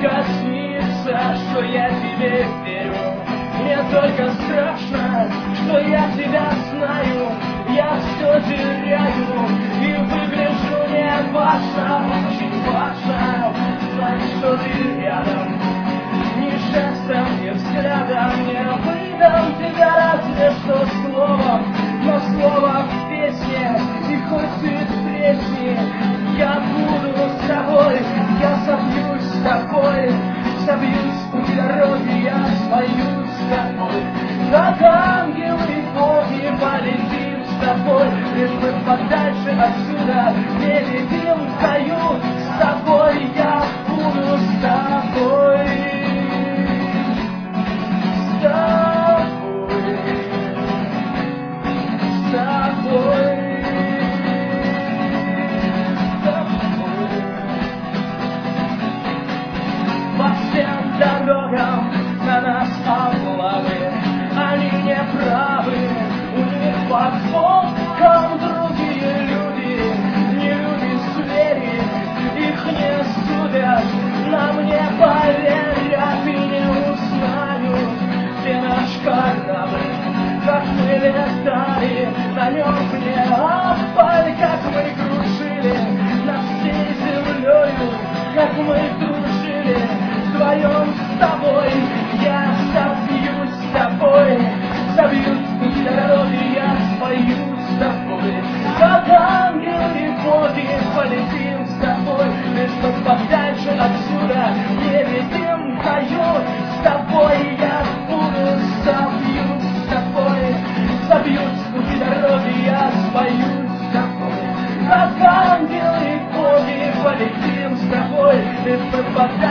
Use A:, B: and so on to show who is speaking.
A: только снится, что я тебе верю. Мне только страшно, что я тебя знаю. Я все теряю и выгляжу не важно. Очень важно знать, что ты рядом. Ни жестом, ни взглядом не выдам тебя разве что словом. Но слово в песне и хоть ты тресни, я буду с тобой, я собьюсь с тобой, собьюсь у дороги, я спою с тобой. Как ангелы и боги полетим с тобой, лишь бы подальше отсюда не летим в раю. С тобой я буду с тобой, с тобой, с тобой. Дорогам на нас облавы, они не правы, у них под боком другие люди, не люди звери, их не судят, нам не поверят и не узнают, где наш корабль, как мы летали на нем не опали, как мы кружили над всей землею, как мы дружили. Вдвоем с тобой я собьюсь с тобой, собьюсь в дороге, я спою с тобой. Как ангелы и боги полетим с тобой, лишь бы подальше отсюда не летим в раю. С тобой я буду, собьюсь с тобой, собьюсь в дороге, я спою с тобой. Как ангелы и боги полетим с тобой, лишь бы подальше